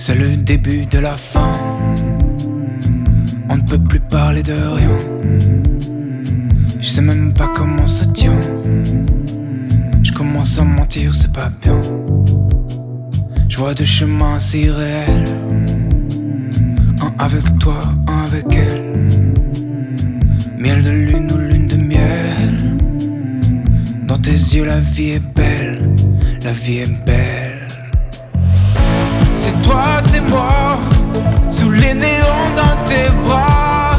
C'est le début de la fin. On ne peut plus parler de rien. Je sais même pas comment ça tient. Je commence à mentir, c'est pas bien. Je vois deux chemins assez irréels. Un avec toi, un avec elle. Miel de lune ou lune de miel. Dans tes yeux la vie est belle. La vie est belle. C'est toi, c'est moi, sous les néons dans tes bras.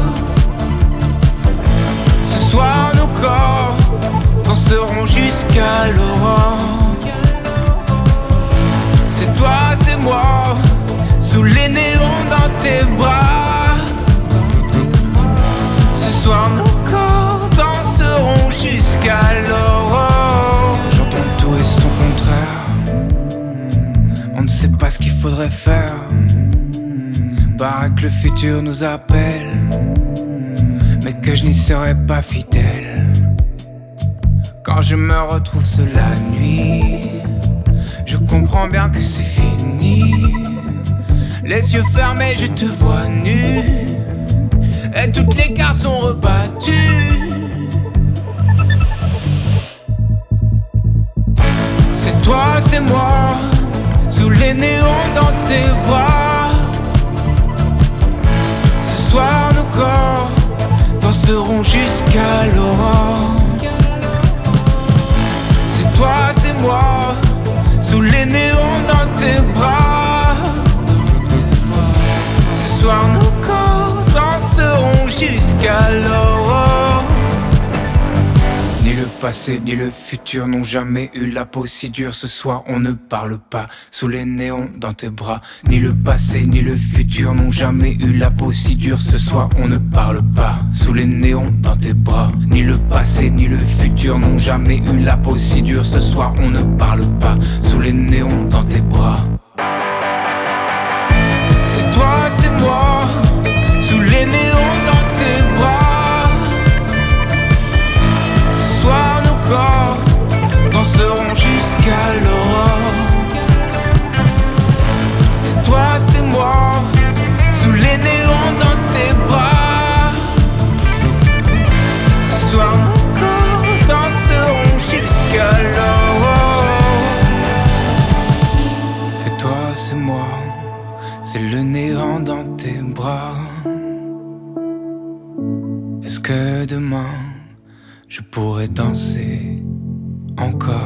Ce soir nos corps danseront jusqu'à l'aurore. C'est toi, c'est moi, sous les néons dans tes bras. Ce soir nos corps danseront jusqu'à l'aurore. J'entends tout et son contraire. On ne sait pas ce qu'il faudrait faire. Paraît que le futur nous appelle, mais que je n'y serai pas fidèle. Quand je me retrouve seul la nuit, je comprends bien que c'est fini. Les yeux fermés, je te vois nu, et toutes les cartes sont rebattues. C'est toi, c'est moi, sous les néons dans tes bras. Ce soir nos corps danseront jusqu'à l'aurore. C'est toi, c'est moi, sous les néons dans tes bras. Ce soir nos corps danseront jusqu'à l'aurore. Ni le passé ni le futur n'ont jamais eu la peau si dure. Ce soir on ne parle pas sous les néons dans tes bras. Ni le passé ni le futur n'ont jamais eu la peau si dure. Ce soir on ne parle pas sous les néons dans tes bras. Ni le passé ni le futur n'ont jamais eu la peau si dure. Ce soir on ne parle pas sous les néons dans tes bras. C'est toi, c'est moi, sous les néons dans tes bras. Ce soir nos corps danseront jusqu'à l'aurore. C'est toi, c'est moi, sous les néons dans tes bras. Ce soir nos corps danseront jusqu'à l'aurore. C'est toi, c'est moi, c'est le néant dans tes bras. Est-ce que demain je pourrais danser encore?